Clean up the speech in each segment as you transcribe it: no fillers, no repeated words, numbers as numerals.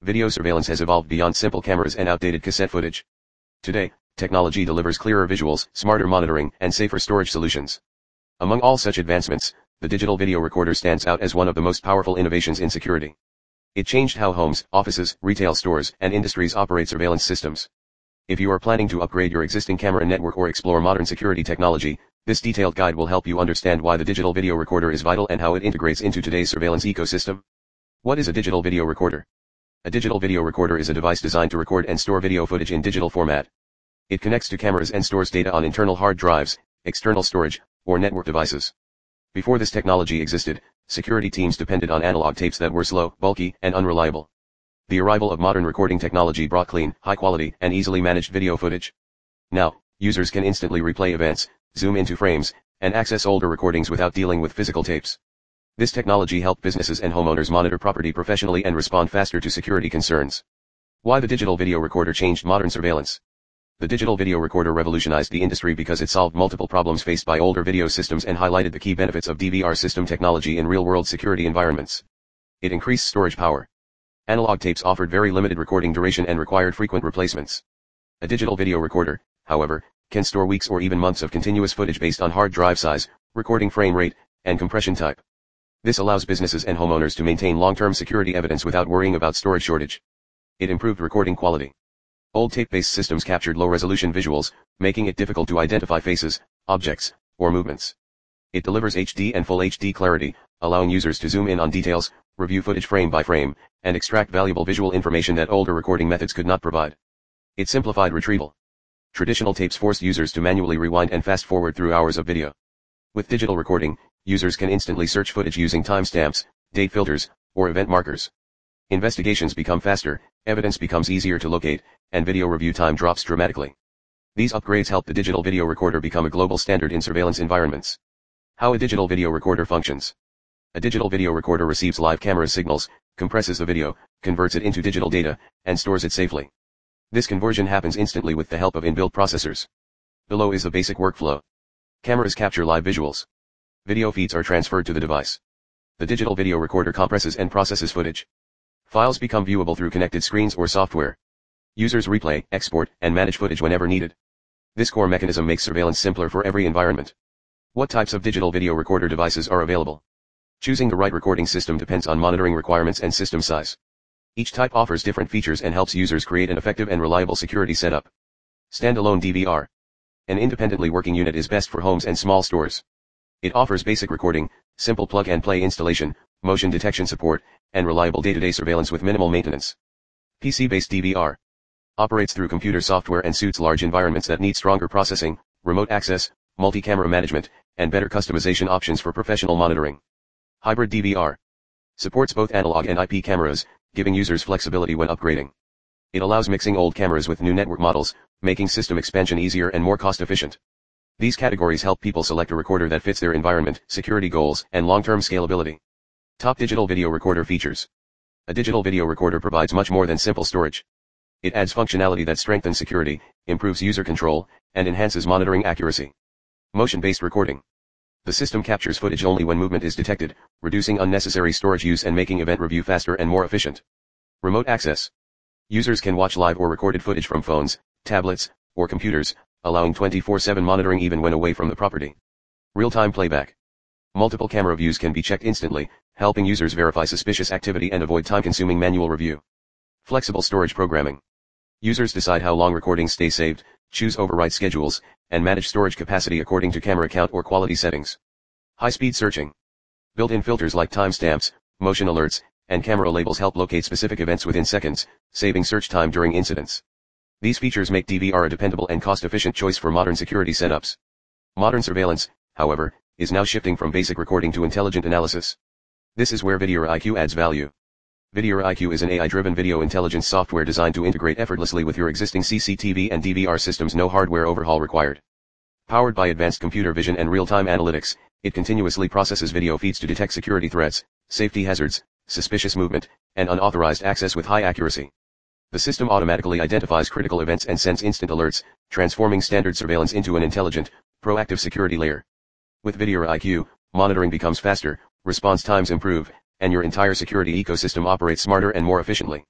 Video surveillance has evolved beyond simple cameras and outdated cassette footage. Today, technology delivers clearer visuals, smarter monitoring, and safer storage solutions. Among all such advancements, the digital video recorder stands out as one of the most powerful innovations in security. It changed how homes, offices, retail stores, and industries operate surveillance systems. If you are planning to upgrade your existing camera network or explore modern security technology, this detailed guide will help you understand why the digital video recorder is vital and how it integrates into today's surveillance ecosystem. What is a digital video recorder? A digital video recorder is a device designed to record and store video footage in digital format. It connects to cameras and stores data on internal hard drives, external storage, or network devices. Before this technology existed, security teams depended on analog tapes that were slow, bulky, and unreliable. The arrival of modern recording technology brought clean, high-quality, and easily managed video footage. Now, users can instantly replay events, zoom into frames, and access older recordings without dealing with physical tapes. This technology helped businesses and homeowners monitor property professionally and respond faster to security concerns. Why the digital video recorder changed modern surveillance? The digital video recorder revolutionized the industry because it solved multiple problems faced by older video systems and highlighted the key benefits of DVR system technology in real-world security environments. It increased storage power. Analog tapes offered very limited recording duration and required frequent replacements. A digital video recorder, however, can store weeks or even months of continuous footage based on hard drive size, recording frame rate, and compression type. This allows businesses and homeowners to maintain long-term security evidence without worrying about storage shortage. It improved recording quality. Old tape-based systems captured low-resolution visuals, making it difficult to identify faces, objects, or movements. It delivers HD and Full HD clarity, allowing users to zoom in on details, review footage frame by frame, and extract valuable visual information that older recording methods could not provide. It simplified retrieval. Traditional tapes forced users to manually rewind and fast-forward through hours of video. With digital recording, users can instantly search footage using timestamps, date filters, or event markers. Investigations become faster, evidence becomes easier to locate, and video review time drops dramatically. These upgrades help the digital video recorder become a global standard in surveillance environments. How a digital video recorder functions. A digital video recorder receives live camera signals, compresses the video, converts it into digital data, and stores it safely. This conversion happens instantly with the help of inbuilt processors. Below is the basic workflow. Cameras capture live visuals. Video feeds are transferred to the device. The digital video recorder compresses and processes footage. Files become viewable through connected screens or software. Users replay, export, and manage footage whenever needed. This core mechanism makes surveillance simpler for every environment. What types of digital video recorder devices are available? Choosing the right recording system depends on monitoring requirements and system size. Each type offers different features and helps users create an effective and reliable security setup. Standalone DVR. An independently working unit is best for homes and small stores. It offers basic recording, simple plug-and-play installation, motion detection support, and reliable day-to-day surveillance with minimal maintenance. PC-based DVR. Operates through computer software and suits large environments that need stronger processing, remote access, multi-camera management, and better customization options for professional monitoring. Hybrid DVR. Supports both analog and IP cameras, giving users flexibility when upgrading. It allows mixing old cameras with new network models, making system expansion easier and more cost-efficient. These categories help people select a recorder that fits their environment, security goals, and long-term scalability. Top digital video recorder features. A digital video recorder provides much more than simple storage. It adds functionality that strengthens security, improves user control, and enhances monitoring accuracy. Motion-based recording. The system captures footage only when movement is detected, reducing unnecessary storage use and making event review faster and more efficient. Remote access. Users can watch live or recorded footage from phones, tablets, or computers, allowing 24/7 monitoring even when away from the property. Real-time playback. Multiple camera views can be checked instantly, helping users verify suspicious activity and avoid time-consuming manual review. Flexible storage programming. Users decide how long recordings stay saved, choose overwrite schedules, and manage storage capacity according to camera count or quality settings. High-speed searching. Built-in filters like timestamps, motion alerts, and camera labels help locate specific events within seconds, saving search time during incidents. These features make DVR a dependable and cost-efficient choice for modern security setups. Modern surveillance, however, is now shifting from basic recording to intelligent analysis. This is where Videora IQ adds value. Videora IQ is an AI-driven video intelligence software designed to integrate effortlessly with your existing CCTV and DVR systems, no hardware overhaul required. Powered by advanced computer vision and real-time analytics, it continuously processes video feeds to detect security threats, safety hazards, suspicious movement, and unauthorized access with high accuracy. The system automatically identifies critical events and sends instant alerts, transforming standard surveillance into an intelligent, proactive security layer. With Videora IQ, monitoring becomes faster, response times improve, and your entire security ecosystem operates smarter and more efficiently.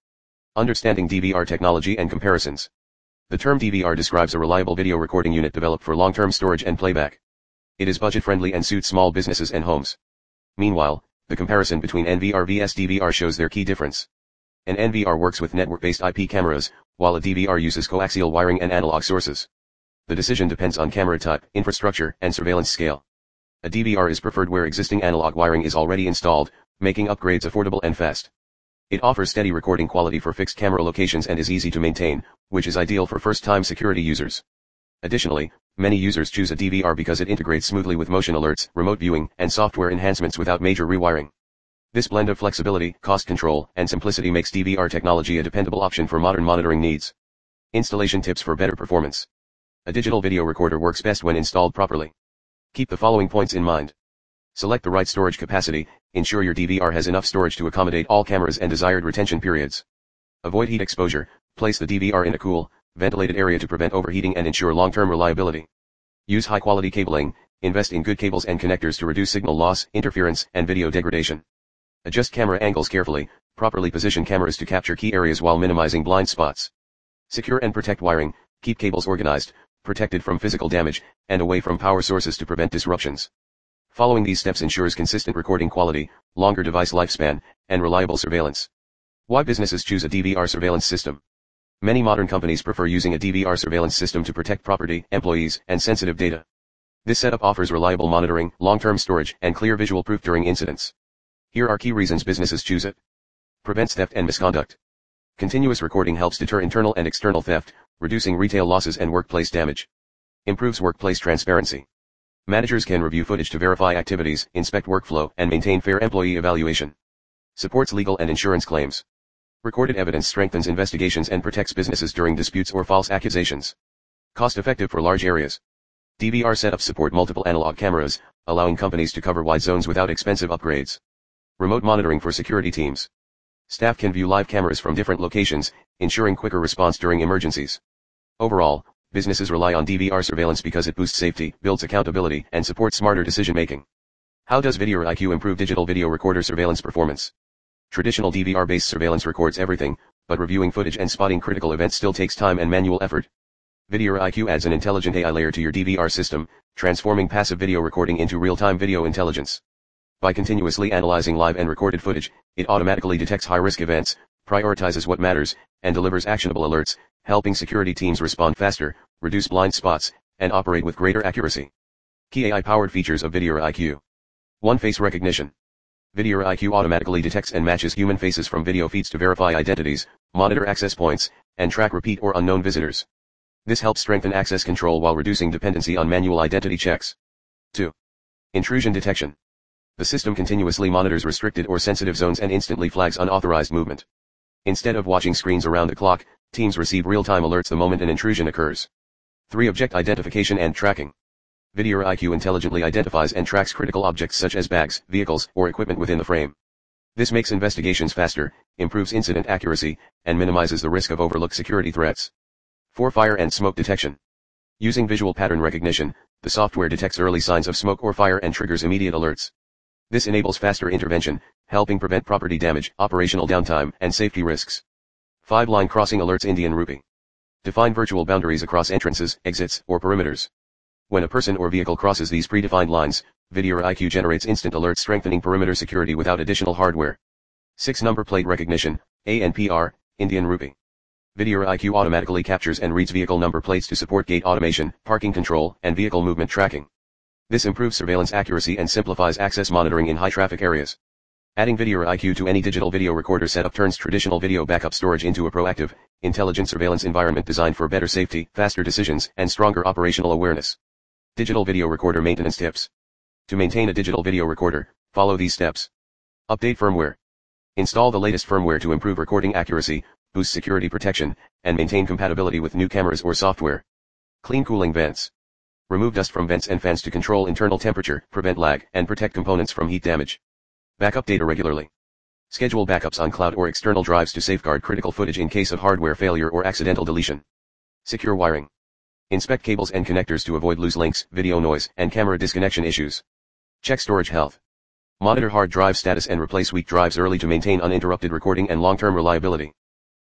Understanding DVR technology and comparisons. The term DVR describes a reliable video recording unit developed for long-term storage and playback. It is budget-friendly and suits small businesses and homes. Meanwhile, the comparison between NVR vs DVR shows their key difference. An NVR works with network-based IP cameras, while a DVR uses coaxial wiring and analog sources. The decision depends on camera type, infrastructure, and surveillance scale. A DVR is preferred where existing analog wiring is already installed, making upgrades affordable and fast. It offers steady recording quality for fixed camera locations and is easy to maintain, which is ideal for first-time security users. Additionally, many users choose a DVR because it integrates smoothly with motion alerts, remote viewing, and software enhancements without major rewiring. This blend of flexibility, cost control, and simplicity makes DVR technology a dependable option for modern monitoring needs. Installation tips for better performance. A digital video recorder works best when installed properly. Keep the following points in mind. Select the right storage capacity, ensure your DVR has enough storage to accommodate all cameras and desired retention periods. Avoid heat exposure, place the DVR in a cool, ventilated area to prevent overheating and ensure long-term reliability. Use high-quality cabling, invest in good cables and connectors to reduce signal loss, interference, and video degradation. Adjust camera angles carefully, properly position cameras to capture key areas while minimizing blind spots. Secure and protect wiring, keep cables organized, protected from physical damage, and away from power sources to prevent disruptions. Following these steps ensures consistent recording quality, longer device lifespan, and reliable surveillance. Why businesses choose a DVR surveillance system? Many modern companies prefer using a DVR surveillance system to protect property, employees, and sensitive data. This setup offers reliable monitoring, long-term storage, and clear visual proof during incidents. Here are key reasons businesses choose it. Prevents theft and misconduct. Continuous recording helps deter internal and external theft, reducing retail losses and workplace damage. Improves workplace transparency. Managers can review footage to verify activities, inspect workflow, and maintain fair employee evaluation. Supports legal and insurance claims. Recorded evidence strengthens investigations and protects businesses during disputes or false accusations. Cost-effective for large areas. DVR setups support multiple analog cameras, allowing companies to cover wide zones without expensive upgrades. Remote monitoring for security teams. Staff can view live cameras from different locations, ensuring quicker response during emergencies. Overall, businesses rely on DVR surveillance because it boosts safety, builds accountability, and supports smarter decision-making. How does VideoIQ improve digital video recorder surveillance performance? Traditional DVR-based surveillance records everything, but reviewing footage and spotting critical events still takes time and manual effort. VideoIQ adds an intelligent AI layer to your DVR system, transforming passive video recording into real-time video intelligence. By continuously analyzing live and recorded footage, it automatically detects high-risk events, prioritizes what matters, and delivers actionable alerts, helping security teams respond faster, reduce blind spots, and operate with greater accuracy. Key AI-powered features of VideoIQ. 1. Face recognition. VideoIQ automatically detects and matches human faces from video feeds to verify identities, monitor access points, and track repeat or unknown visitors. This helps strengthen access control while reducing dependency on manual identity checks. 2. Intrusion detection. The system continuously monitors restricted or sensitive zones and instantly flags unauthorized movement. Instead of watching screens around the clock, teams receive real-time alerts the moment an intrusion occurs. 3. Object identification and tracking. VideoIQ intelligently identifies and tracks critical objects such as bags, vehicles, or equipment within the frame. This makes investigations faster, improves incident accuracy, and minimizes the risk of overlooked security threats. 4. Fire and smoke detection. Using visual pattern recognition, the software detects early signs of smoke or fire and triggers immediate alerts. This enables faster intervention, helping prevent property damage, operational downtime, and safety risks. 5. Line crossing alerts. Indian Rupee. Define virtual boundaries across entrances, exits, or perimeters. When a person or vehicle crosses these predefined lines, VideoIQ generates instant alerts strengthening perimeter security without additional hardware. 6. Number plate recognition, ANPR, Indian Rupee. VideoIQ automatically captures and reads vehicle number plates to support gate automation, parking control, and vehicle movement tracking. This improves surveillance accuracy and simplifies access monitoring in high-traffic areas. Adding VideoIQ to any digital video recorder setup turns traditional video backup storage into a proactive, intelligent surveillance environment designed for better safety, faster decisions, and stronger operational awareness. Digital video recorder maintenance tips. To maintain a digital video recorder, follow these steps. Update firmware. Install the latest firmware to improve recording accuracy, boost security protection, and maintain compatibility with new cameras or software. Clean cooling vents. Remove dust from vents and fans to control internal temperature, prevent lag, and protect components from heat damage. Backup data regularly. Schedule backups on cloud or external drives to safeguard critical footage in case of hardware failure or accidental deletion. Secure wiring. Inspect cables and connectors to avoid loose links, video noise, and camera disconnection issues. Check storage health. Monitor hard drive status and replace weak drives early to maintain uninterrupted recording and long-term reliability.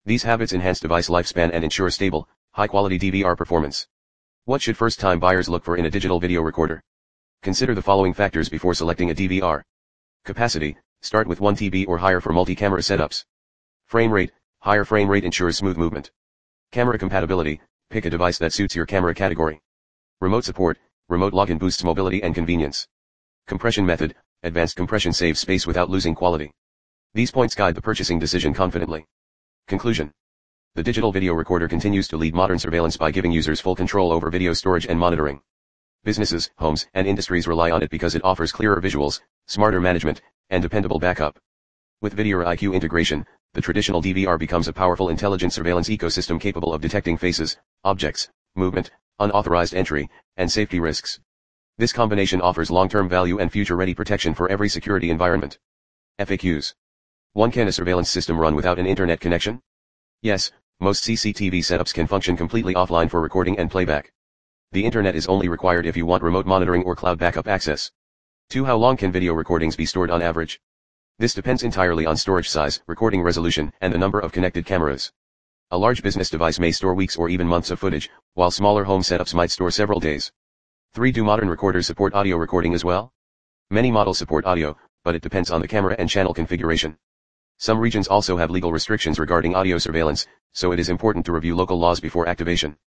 These habits enhance device lifespan and ensure stable, high-quality DVR performance. What should first-time buyers look for in a digital video recorder? Consider the following factors before selecting a DVR. Capacity, start with 1 TB or higher for multi-camera setups. Frame rate, higher frame rate ensures smooth movement. Camera compatibility, pick a device that suits your camera category. Remote support, remote login boosts mobility and convenience. Compression method, advanced compression saves space without losing quality. These points guide the purchasing decision confidently. Conclusion. The digital video recorder continues to lead modern surveillance by giving users full control over video storage and monitoring. Businesses, homes, and industries rely on it because it offers clearer visuals, smarter management, and dependable backup. With VideoIQ integration, the traditional DVR becomes a powerful intelligent surveillance ecosystem capable of detecting faces, objects, movement, unauthorized entry, and safety risks. This combination offers long-term value and future-ready protection for every security environment. FAQs. 1. Can a surveillance system run without an internet connection? Yes, most CCTV setups can function completely offline for recording and playback. The internet is only required if you want remote monitoring or cloud backup access. 2. How long can video recordings be stored on average? This depends entirely on storage size, recording resolution, and the number of connected cameras. A large business device may store weeks or even months of footage, while smaller home setups might store several days. 3. Do modern recorders support audio recording as well? Many models support audio, but it depends on the camera and channel configuration. Some regions also have legal restrictions regarding audio surveillance, so it is important to review local laws before activation.